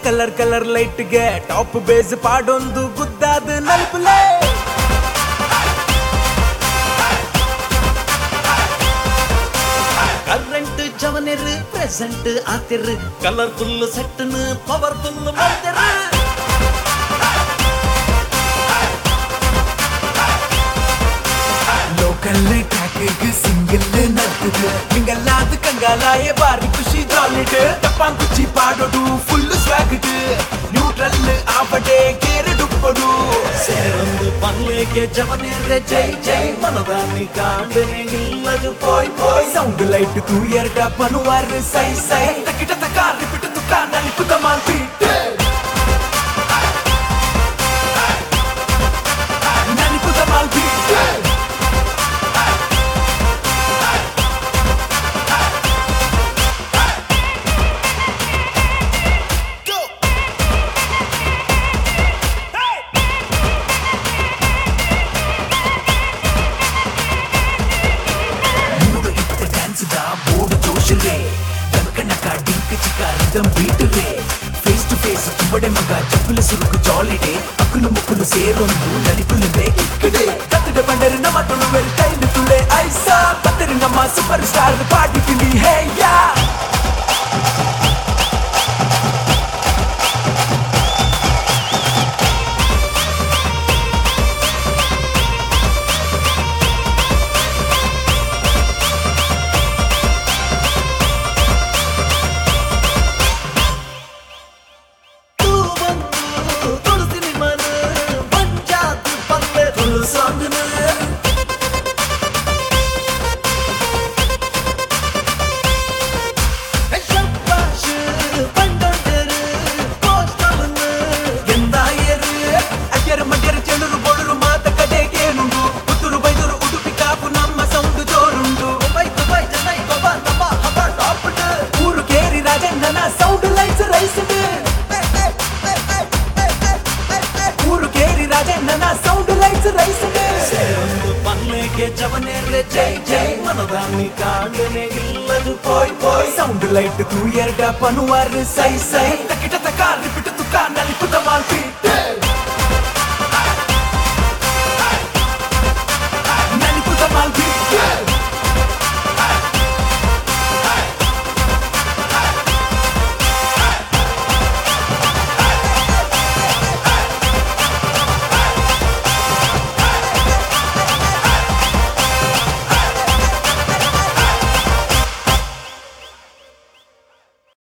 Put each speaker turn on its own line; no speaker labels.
colour colour ಲೈಟ್ಗೆ top base ಪಾಡೊಂದು ಗುದ್ದಾದ ನಲ್ಪಲೆ ಕರೆಂಟ್ ಜವನೆರ್ ಪ್ರೆಸೆಂಟ್ ಆತಿರ್ ಕಲರ್ಫುಲ್ ಸೆಟ್ನ ಪವರ್ಫುಲ್ ಮಾಡ್ತಿರ लोकल ट्रैक सिंगल नर्तक मिंगलाद कंगालाय बारी खुशी जॉलिड टप्पा कुची पाडोडू फुल स्वैगड न्यूट्रल आवडे केर डुप्पडू सेरंदु पल्लेगे जवनेरे जय जय मनदानी कांडने निल्लदु पोय पोय साउंड लाइट तू एरड पनुवार सೈ ಸೈ तकिट तका रिपीट तुका नलिपुत माल बीट नलिपुत माल बीट फेस टू फेस बड़े मगा चप्पल सुरुक जॉलिडे अकुलु मुकुलु सेरोंदु नलिपुलु इक्कड़े कत्तड बंडर नम्म तुळु वेल टैल तुळे ऐसा पत्तर नम्म सुपर स्टार पार्टी पिली हे या जवनेरे जय जय मनदानी कांडने निल्लदु पोय पोय साउंड लाइट तू एरड पनुवार सೈ ಸೈ तकिट तका रिपीट तुका नलिपुत माल बीट